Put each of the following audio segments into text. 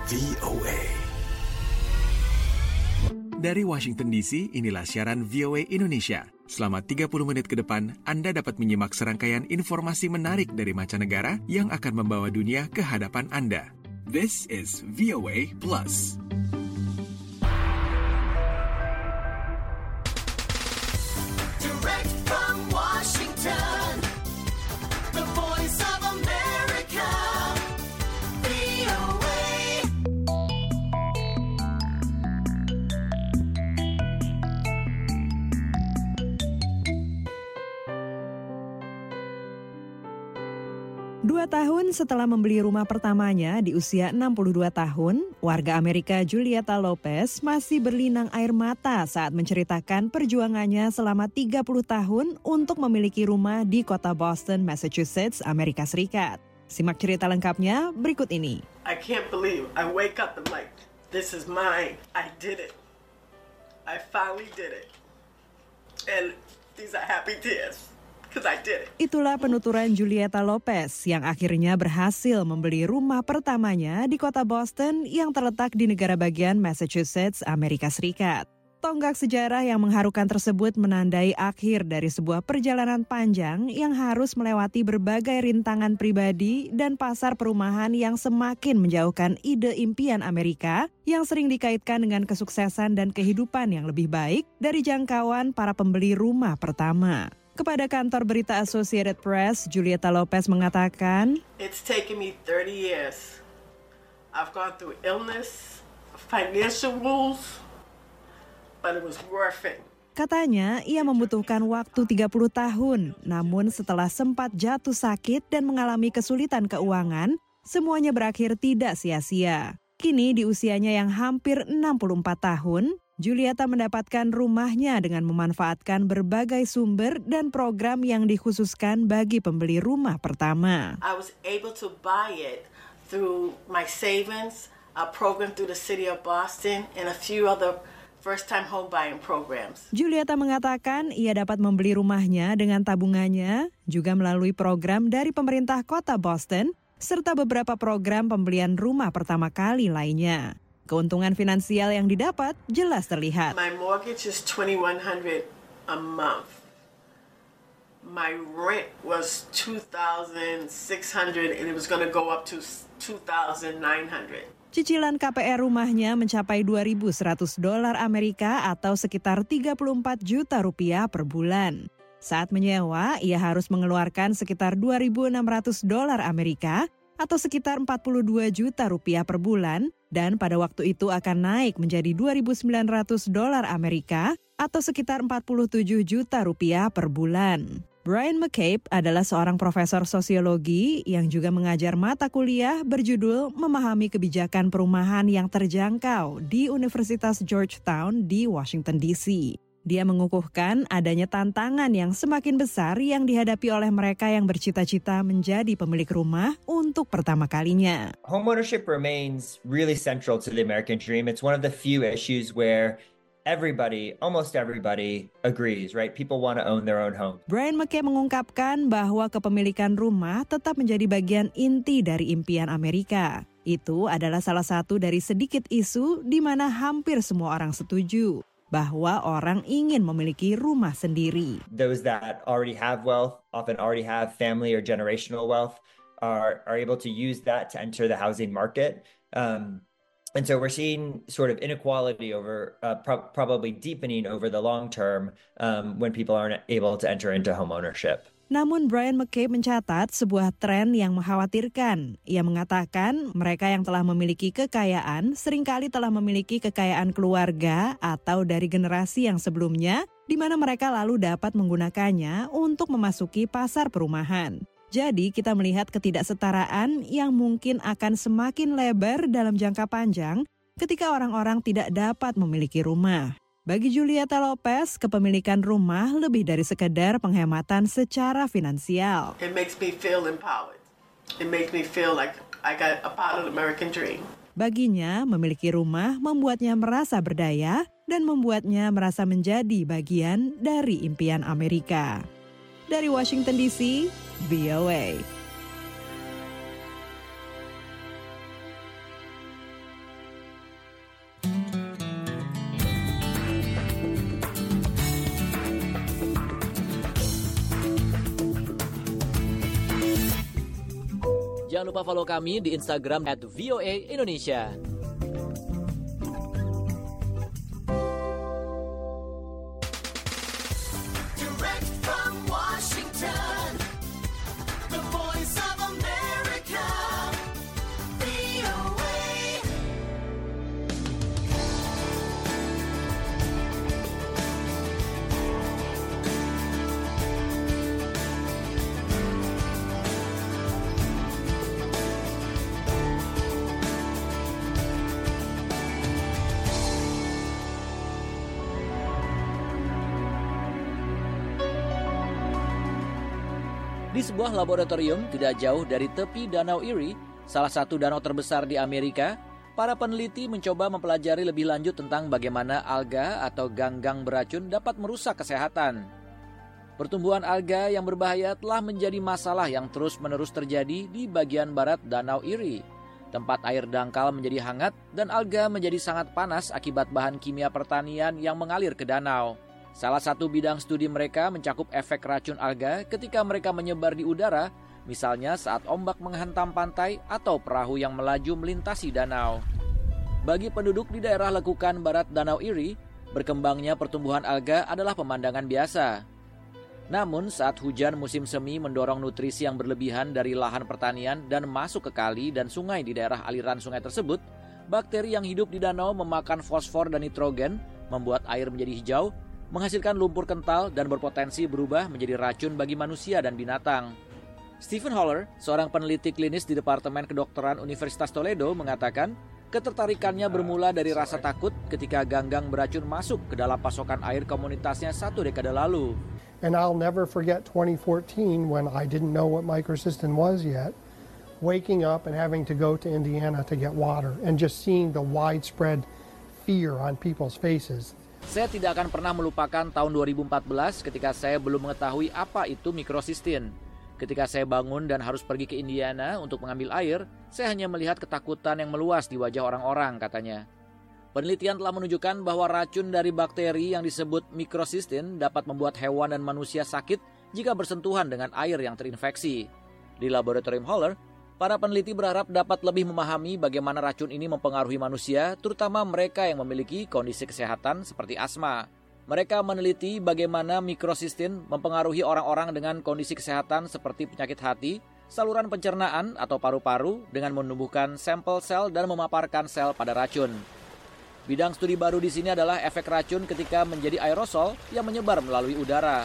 VOA. Dari Washington DC, inilah siaran VOA Indonesia. Selama 30 menit ke depan, Anda dapat menyimak serangkaian informasi menarik dari mancanegara yang akan membawa dunia ke hadapan Anda. This is VOA Plus. Direct from Washington, the voice of America, VOA. Dua tahun setelah membeli rumah pertamanya di usia 62 tahun, warga Amerika Julieta Lopez masih berlinang air mata saat menceritakan perjuangannya selama 30 tahun untuk memiliki rumah di kota Boston, Massachusetts, Amerika Serikat. Simak cerita lengkapnya berikut ini. I can't believe I wake up and like, this is mine. I did it. I finally did it. And these are happy tears. Because I did it. Itulah penuturan Julieta Lopez yang akhirnya berhasil membeli rumah pertamanya di kota Boston yang terletak di negara bagian Massachusetts, Amerika Serikat. Tonggak sejarah yang mengharukan tersebut menandai akhir dari sebuah perjalanan panjang yang harus melewati berbagai rintangan pribadi dan pasar perumahan yang semakin menjauhkan ide impian Amerika yang sering dikaitkan dengan kesuksesan dan kehidupan yang lebih baik dari jangkauan para pembeli rumah pertama. Kepada kantor berita Associated Press, Julieta Lopez mengatakan, It's taken me 30 years. I've gone through illness, financial woes, but it was worth it. katanya ia membutuhkan waktu 30 tahun, namun setelah sempat jatuh sakit dan mengalami kesulitan keuangan, semuanya berakhir tidak sia-sia. Kini di usianya yang hampir 64 tahun, Julieta mendapatkan rumahnya dengan memanfaatkan berbagai sumber dan program yang dikhususkan bagi pembeli rumah pertama. I was able to buy it through my savings, a program through the city of Boston, and a few other first-time home buying programs. Julieta mengatakan ia dapat membeli rumahnya dengan tabungannya, juga melalui program dari pemerintah kota Boston, serta beberapa program pembelian rumah pertama kali lainnya. Keuntungan finansial yang didapat jelas terlihat. My mortgage is $2,100 a month. My rent was $2,600 and it was going to go up to $2,900. Cicilan KPR rumahnya mencapai $2.100 Amerika atau sekitar 34 juta rupiah per bulan. Saat menyewa, ia harus mengeluarkan sekitar $2.600 Amerika atau sekitar 42 juta rupiah per bulan, dan pada waktu itu akan naik menjadi $2.900 Amerika atau sekitar 47 juta rupiah per bulan. Brian McCabe adalah seorang profesor sosiologi yang juga mengajar mata kuliah berjudul Memahami Kebijakan Perumahan yang Terjangkau di Universitas Georgetown di Washington DC. Dia mengukuhkan adanya tantangan yang semakin besar yang dihadapi oleh mereka yang bercita-cita menjadi pemilik rumah untuk pertama kalinya. Homeownership remains really central to the American dream. It's one of the few issues where almost everybody agrees, right? People want to own their own home. Brian McCabe mengungkapkan bahwa kepemilikan rumah tetap menjadi bagian inti dari impian Amerika. Itu adalah salah satu dari sedikit isu di mana hampir semua orang setuju bahwa orang ingin memiliki rumah sendiri. Those that already have wealth, often already have family or generational wealth, are able to use that to enter the housing market. And so we're seeing sort of inequality over probably deepening over the long term when people aren't able to enter into home ownership. Namun Brian McCabe mencatat sebuah tren yang mengkhawatirkan. Ia mengatakan mereka yang telah memiliki kekayaan seringkali telah memiliki kekayaan keluarga atau dari generasi yang sebelumnya, di mana mereka lalu dapat menggunakannya untuk memasuki pasar perumahan. Jadi kita melihat ketidaksetaraan yang mungkin akan semakin lebar dalam jangka panjang ketika orang-orang tidak dapat memiliki rumah. Bagi Julieta Lopez, kepemilikan rumah lebih dari sekedar penghematan secara finansial. It makes me feel empowered. It makes me feel like I got a part of the American dream. Baginya, memiliki rumah membuatnya merasa berdaya dan membuatnya merasa menjadi bagian dari impian Amerika. Dari Washington DC, VOA. Jangan lupa follow kami di Instagram @voaindonesia. Direct from Washington, the voice of America, VOA. Di sebuah laboratorium tidak jauh dari tepi Danau Erie, salah satu danau terbesar di Amerika, para peneliti mencoba mempelajari lebih lanjut tentang bagaimana alga atau ganggang beracun dapat merusak kesehatan. Pertumbuhan alga yang berbahaya telah menjadi masalah yang terus-menerus terjadi di bagian barat Danau Erie. Tempat air dangkal menjadi hangat dan alga menjadi sangat panas akibat bahan kimia pertanian yang mengalir ke danau. Salah satu bidang studi mereka mencakup efek racun alga ketika mereka menyebar di udara, misalnya saat ombak menghantam pantai atau perahu yang melaju melintasi danau. Bagi penduduk di daerah lekukan barat Danau Erie, berkembangnya pertumbuhan alga adalah pemandangan biasa. Namun saat hujan musim semi mendorong nutrisi yang berlebihan dari lahan pertanian dan masuk ke kali dan sungai di daerah aliran sungai tersebut, bakteri yang hidup di danau memakan fosfor dan nitrogen, membuat air menjadi hijau, menghasilkan lumpur kental dan berpotensi berubah menjadi racun bagi manusia dan binatang. Stephen Holler, seorang peneliti klinis di Departemen Kedokteran Universitas Toledo, mengatakan ketertarikannya bermula dari rasa takut ketika ganggang beracun masuk ke dalam pasokan air komunitasnya 1 dekade lalu. And I'll never forget 2014 when I didn't know what microcystin was yet, waking up and having to go to Indiana to get water and just seeing the widespread fear on people's faces. Saya tidak akan pernah melupakan tahun 2014 ketika saya belum mengetahui apa itu mikrosistin. Ketika saya bangun dan harus pergi ke Indiana untuk mengambil air, saya hanya melihat ketakutan yang meluas di wajah orang-orang, katanya. Penelitian telah menunjukkan bahwa racun dari bakteri yang disebut mikrosistin dapat membuat hewan dan manusia sakit jika bersentuhan dengan air yang terinfeksi. Di laboratorium Holler, para peneliti berharap dapat lebih memahami bagaimana racun ini mempengaruhi manusia, terutama mereka yang memiliki kondisi kesehatan seperti asma. Mereka meneliti bagaimana mikrosistin mempengaruhi orang-orang dengan kondisi kesehatan seperti penyakit hati, saluran pencernaan atau paru-paru dengan menumbuhkan sampel sel dan memaparkan sel pada racun. Bidang studi baru di sini adalah efek racun ketika menjadi aerosol yang menyebar melalui udara.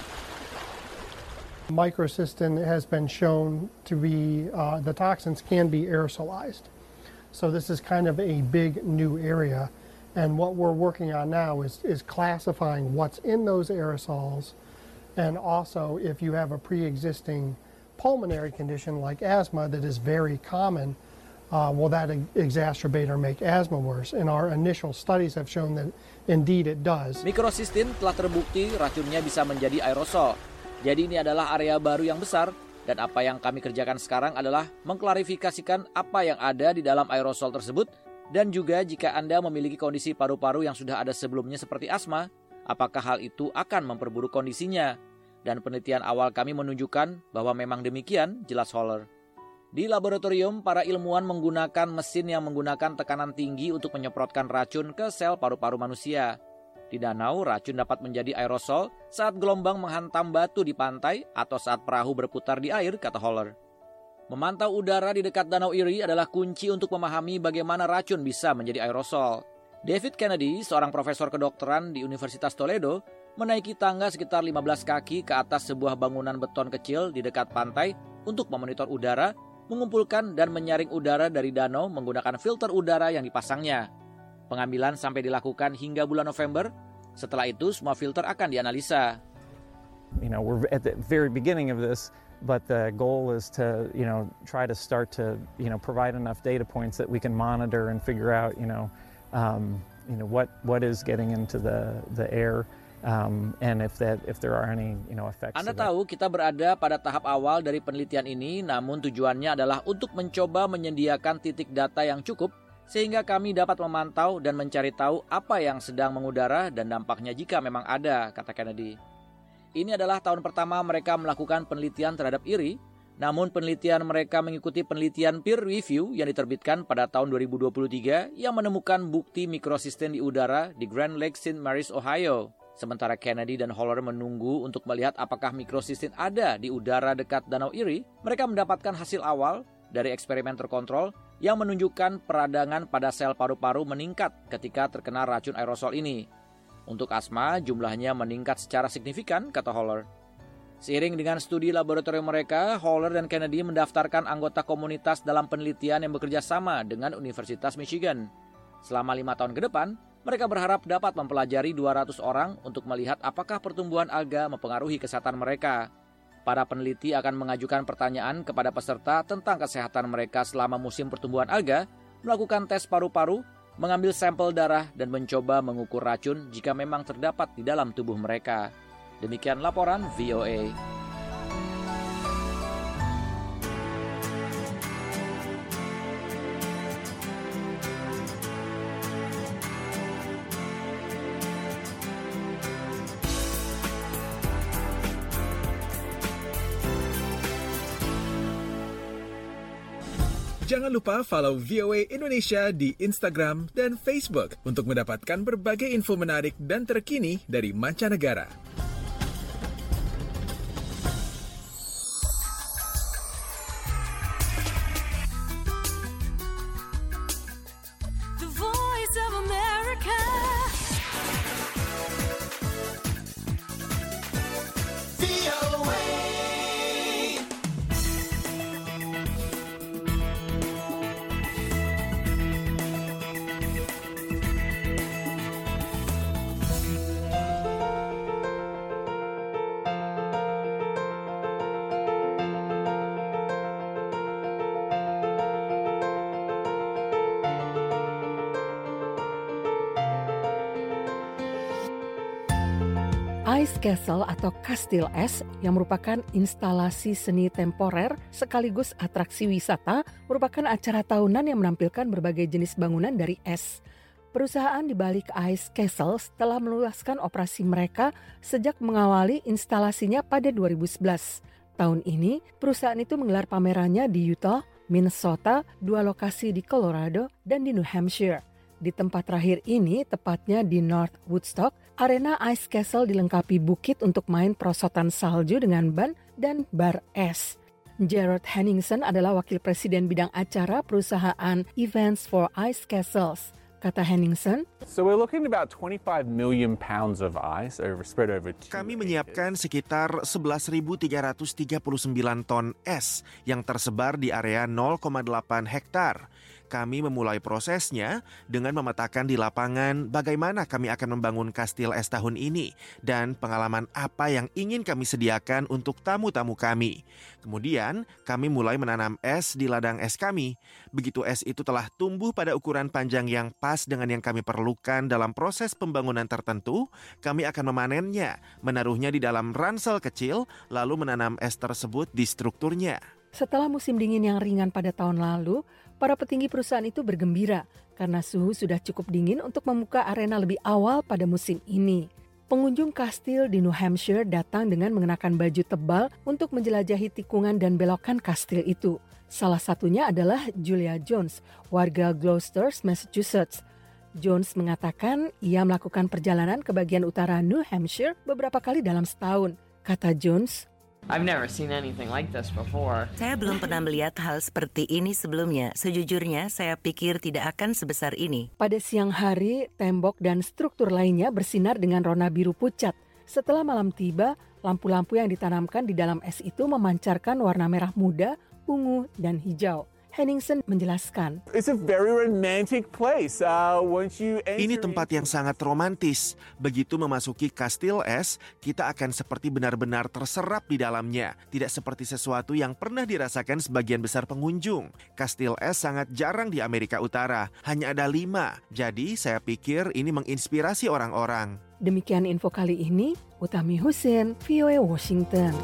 Microcystin has been shown to be, the toxins can be aerosolized. So this is kind of a big new area. And what we're working on now is classifying what's in those aerosols. And also if you have a pre-existing pulmonary condition like asthma that is very common, will that exacerbate or make asthma worse? And our initial studies have shown that indeed it does. Mikrosistin telah terbukti racunnya bisa menjadi aerosol. Jadi ini adalah area baru yang besar, dan apa yang kami kerjakan sekarang adalah mengklarifikasikan apa yang ada di dalam aerosol tersebut, dan juga jika Anda memiliki kondisi paru-paru yang sudah ada sebelumnya seperti asma, apakah hal itu akan memperburuk kondisinya? Dan penelitian awal kami menunjukkan bahwa memang demikian, jelas Holler. Di laboratorium, para ilmuwan menggunakan mesin yang menggunakan tekanan tinggi untuk menyemprotkan racun ke sel paru-paru manusia. Di danau, racun dapat menjadi aerosol saat gelombang menghantam batu di pantai atau saat perahu berputar di air, kata Holler. Memantau udara di dekat Danau Erie adalah kunci untuk memahami bagaimana racun bisa menjadi aerosol. David Kennedy, seorang profesor kedokteran di Universitas Toledo, menaiki tangga sekitar 15 kaki ke atas sebuah bangunan beton kecil di dekat pantai untuk memonitor udara, mengumpulkan dan menyaring udara dari danau menggunakan filter udara yang dipasangnya. Pengambilan sampai dilakukan hingga bulan November. Setelah itu semua filter akan dianalisa. We're at the very beginning of this, but the goal is to, try to start to, provide enough data points that we can monitor and figure out, what is getting into the air, and if there are any, effects. Anda tahu kita berada pada tahap awal dari penelitian ini, namun tujuannya adalah untuk mencoba menyediakan titik data yang cukup sehingga kami dapat memantau dan mencari tahu apa yang sedang mengudara dan dampaknya jika memang ada, kata Kennedy. Ini adalah tahun pertama mereka melakukan penelitian terhadap Erie. Namun penelitian mereka mengikuti penelitian peer review yang diterbitkan pada tahun 2023 yang menemukan bukti mikrosistem di udara di Grand Lake St. Mary's, Ohio. Sementara Kennedy dan Holler menunggu untuk melihat apakah mikrosistem ada di udara dekat Danau Erie, mereka mendapatkan hasil awal dari eksperimen terkontrol yang menunjukkan peradangan pada sel paru-paru meningkat ketika terkena racun aerosol ini. Untuk asma, jumlahnya meningkat secara signifikan, kata Holler. Seiring dengan studi laboratorium mereka, Holler dan Kennedy mendaftarkan anggota komunitas dalam penelitian yang bekerja sama dengan Universitas Michigan. Selama 5 tahun ke depan, mereka berharap dapat mempelajari 200 orang untuk melihat apakah pertumbuhan alga mempengaruhi kesehatan mereka. Para peneliti akan mengajukan pertanyaan kepada peserta tentang kesehatan mereka selama musim pertumbuhan alga, melakukan tes paru-paru, mengambil sampel darah, dan mencoba mengukur racun jika memang terdapat di dalam tubuh mereka. Demikian laporan VOA. Jangan lupa follow VOA Indonesia di Instagram dan Facebook untuk mendapatkan berbagai info menarik dan terkini dari mancanegara. The voice of America. VOA. Ice Castle atau Kastil Es yang merupakan instalasi seni temporer sekaligus atraksi wisata merupakan acara tahunan yang menampilkan berbagai jenis bangunan dari es. Perusahaan di balik Ice Castle telah meluaskan operasi mereka sejak mengawali instalasinya pada 2011. Tahun ini, perusahaan itu menggelar pamerannya di Utah, Minnesota, 2 lokasi di Colorado, dan di New Hampshire. Di tempat terakhir ini, tepatnya di North Woodstock, arena Ice Castle dilengkapi bukit untuk main perosotan salju dengan ban dan bar es. Gerard Henningsen adalah wakil presiden bidang acara perusahaan Events for Ice Castles. Kata Henningsen, So we're looking at about 25 million pounds of ice spread over 2 Kami menyiapkan sekitar 11.339 ton es yang tersebar di area 0,8 hektar. Kami memulai prosesnya dengan memetakan di lapangan bagaimana kami akan membangun kastil es tahun ini dan pengalaman apa yang ingin kami sediakan untuk tamu-tamu kami. Kemudian, kami mulai menanam es di ladang es kami. Begitu es itu telah tumbuh pada ukuran panjang yang pas dengan yang kami perlukan dalam proses pembangunan tertentu, kami akan memanennya, menaruhnya di dalam ransel kecil, lalu menanam es tersebut di strukturnya. setelah musim dingin yang ringan pada tahun lalu, para petinggi perusahaan itu bergembira karena suhu sudah cukup dingin untuk membuka arena lebih awal pada musim ini. Pengunjung kastil di New Hampshire datang dengan mengenakan baju tebal untuk menjelajahi tikungan dan belokan kastil itu. Salah satunya adalah Julia Jones, warga Gloucester, Massachusetts. Jones mengatakan ia melakukan perjalanan ke bagian utara New Hampshire beberapa kali dalam setahun. Kata Jones, I've never seen anything like this before. Saya belum pernah melihat hal seperti ini sebelumnya. Sejujurnya, saya pikir tidak akan sebesar ini. pada siang hari, tembok dan struktur lainnya bersinar dengan warna biru pucat. Setelah malam tiba, lampu-lampu yang ditanamkan di dalam es itu memancarkan warna merah muda, ungu, dan hijau. Henningsen menjelaskan, It's a very romantic place. Once you enter Ini tempat yang sangat romantis. Begitu memasuki kastil es, kita akan seperti benar-benar terserap di dalamnya. Tidak seperti sesuatu yang pernah dirasakan sebagian besar pengunjung. Kastil es sangat jarang di Amerika Utara, hanya ada 5. Jadi saya pikir ini menginspirasi orang-orang. Demikian info kali ini, Utami Husin, VOA Washington.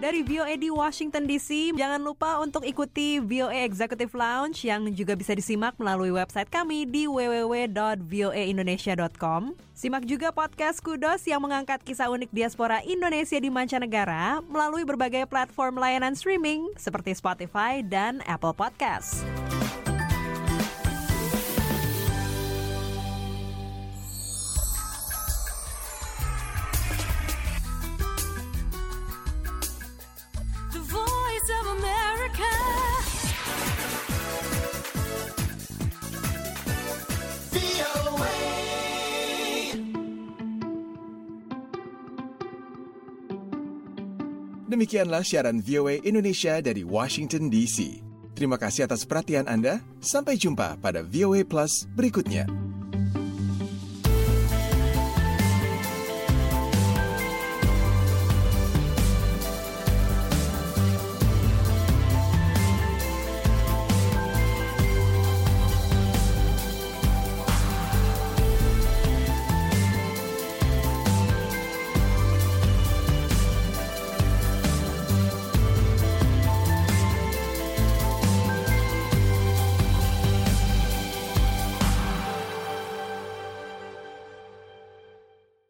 Dari VOA di Washington DC, jangan lupa untuk ikuti VOA Executive Lounge yang juga bisa disimak melalui website kami di www.voaindonesia.com. Simak juga podcast Kudos yang mengangkat kisah unik diaspora Indonesia di mancanegara melalui berbagai platform layanan streaming seperti Spotify dan Apple Podcasts. The Voice of America. VOA. Demikianlah siaran VOA Indonesia dari Washington DC. Terima kasih atas perhatian Anda. Sampai jumpa pada VOA Plus berikutnya.